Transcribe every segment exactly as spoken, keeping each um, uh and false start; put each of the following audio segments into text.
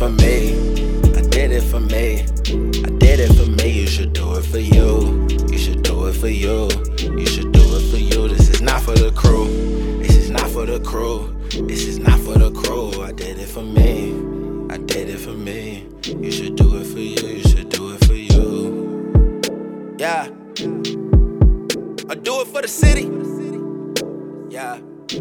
for me. I did it for me. I did it for me. You should do it for you. You should do it for you. You should do it for you. This is not for the crew. This is not for the crew. This is not for the crew. I did it for me. I did it for me. You should do it for you. You should do it for you. Yeah. I do it for the city. Yeah.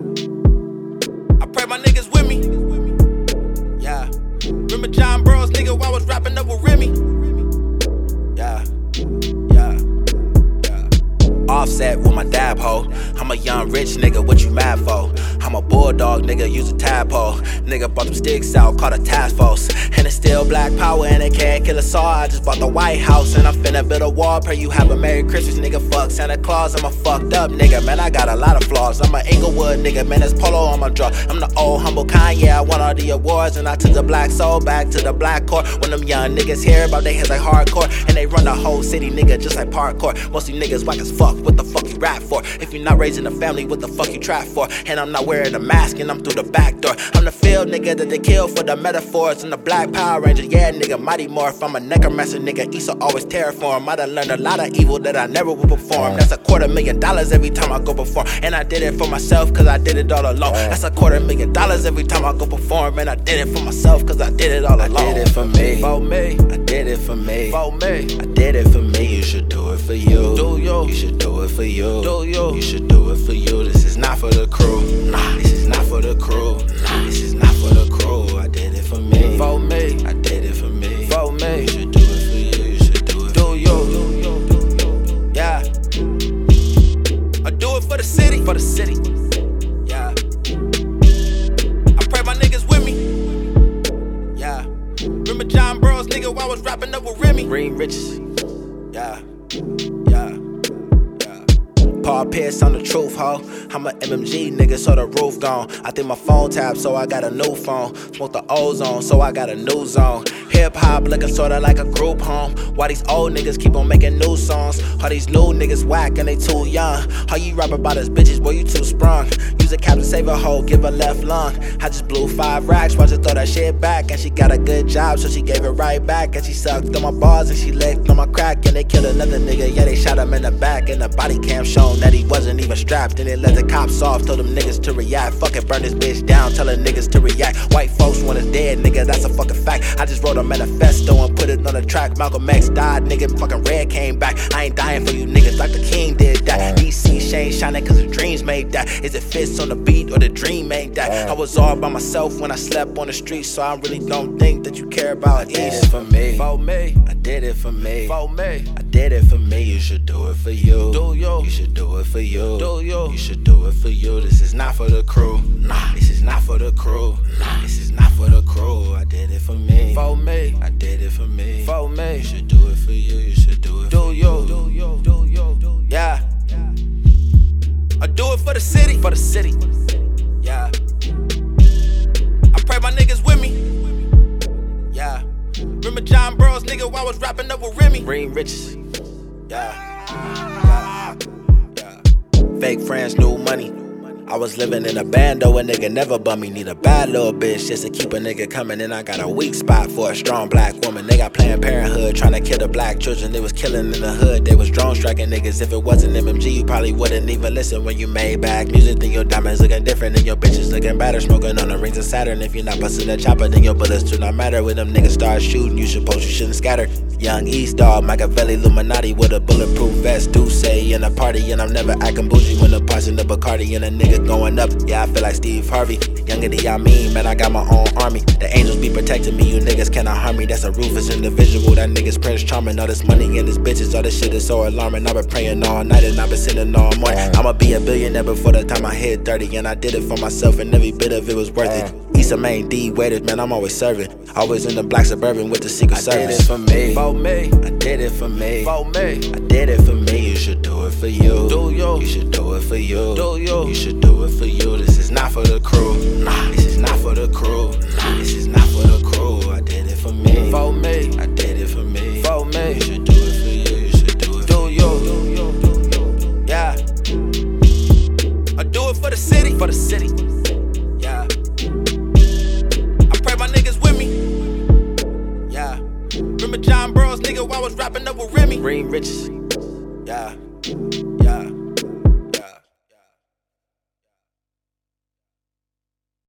I pray my niggas with me. Yeah. Remember John Burroughs, nigga, while I was rapping up with Remy. Yeah. Yeah. Yeah. Offset with my dab hoe. I'm a young rich nigga, what you mad for? I'm a bulldog, nigga, use a tadpole. Nigga bought them sticks out, called a task force. And it's still black power and they can't kill us all. I just bought the White House and I'm finna build a wall. Pray you have a Merry Christmas, nigga, fuck Santa Claus. I'm a fucked up nigga, man, I got a lot of flaws. I'm an Inglewood nigga, man, there's polo on my draw. I'm the old humble Kanye, I won all the awards. And I took the black soul back to the black court. When them young niggas hear about they heads like hardcore. And they run the whole city, nigga, just like parkour. Most of you niggas whack as fuck, what the fuck you rap for? If you're not raising a family, what the fuck you trap for? And I'm not wearing a mask and I'm through the back door. I'm the field nigga that they kill for the metaphors. And the black Power Ranger, yeah nigga, Mighty Morph. I'm a necromancer nigga, Issa always terraform. I done learned a lot of evil that I never will perform. That's a quarter million dollars every time I go perform. And I did it for myself cause I did it all alone. That's a quarter million dollars every time I go perform. And I did it for myself cause I did it all alone. I did it for me, for me. I did it for me, for me. I did it for me, you should do it for you. Do you? You should do it for you. Do you? You should do it for you. This is not for the crew. Nah, this is not for the crew. Nah, this is not for the crew. I did it for me, for me. I did it for me, for me. You should do it for you. You should do it for do you. Do you? Do you? Yeah. I do it for the city, for the city. Yeah. I pray my niggas with me. Yeah. Remember John Burroughs, nigga, while I was rapping up with Remy. Green Riches. Yeah. Yeah. Paul Pierce on the truth, ho. I'm a M M G nigga, so the roof gone. I think my phone tapped, so I got a new phone. Smoke the ozone, so I got a new zone. Hip hop looking sorta like a group home. Why these old niggas keep on making new songs? All these new niggas whack and they too young. How you rap about us bitches, boy, you too sprung. Use a cap to save a hoe, give her left lung. I just blew five racks, watch her throw that shit back. And she got a good job, so she gave it right back. And she sucked on my bars and she licked on my crack. And they killed another nigga, yeah, they shot him in the back. And the body cam shown that he wasn't even strapped. And they let the cops off, told them niggas to react. Fuck it, burn this bitch down, telling niggas to react. White folks want us dead, nigga, that's a fucking fact. I just wrote a manifesto and put it on the track. Malcolm X died, nigga, fucking Red came back. I ain't dying for you niggas, Doctor King did that. D C Shane shining cause the dreams made that. Is it fits on the beat or the dream made that? I was all by myself when I slept on the street, so I really don't think that you care about it. I did it for me, for me. I did it for me, for me. I did it for me, you should do it for you. Do you? You should do it for you. Do you? You should do it for you. This is not for the crew. Nah, this is not for the crew. Nah, this is not for the crew. I did it for me, for me. I did it for me, for me. You should do it for you. You should do it for you. Do you? Do you? Do you? Yeah. I do it for the city, for the city. Yeah. I pray my niggas with me. Yeah. Remember John Burroughs, nigga, while I was rapping up with Remy. Green Riches. Yeah. Yeah. Yeah. Fake friends, new money. I was living in a bando, a nigga never bum me. Need a bad little bitch just to keep a nigga coming. And I got a weak spot for a strong black woman. They got Planned Parenthood trying to kill the black children. They was killing in the hood, they was drone striking niggas. If it wasn't M M G, you probably wouldn't even listen when you made back music. Then your diamonds looking different and your bitches looking better. Smoking on the rings of Saturn. If you're not busting a chopper, then your bullets do not matter. When them niggas start shooting, you suppose you shouldn't scatter. Young East Dog, Machiavelli, Illuminati with a bulletproof vest. Do say in a party, and I'm never acting bougie when I'm passing the Bacardi and a nigga going up. Yeah, I feel like Steve Harvey. Younger than y'all mean, man, I got my own army. The angels be protecting me, you niggas cannot harm me. That's a ruthless individual, that nigga's Prince Charming. All this money and this bitches, all this shit is so alarming. I've been praying all night and I've been sitting all morning. I'ma be a billionaire before the time I hit thirty. And I did it for myself and every bit of it was worth it. Issa Main D waiters, man, I'm always serving. Always in the black Suburban with the Secret Service. I did it for me, for me. I did it for me, for me. I did it for me, you should do it for you. Do you? You should do it for you. Do you? You should do it for you. This is not for the crew. Nah, this is not for the crew. Nah, this is not for the crew. I did it for me, for me. I did it for me, for me. You should do it for you. You should do it for you. Do you? Do you? Yeah. I do it for the city, for the city. Yeah. I pray my niggas with me. rapping up with Remy. Green riches, yeah.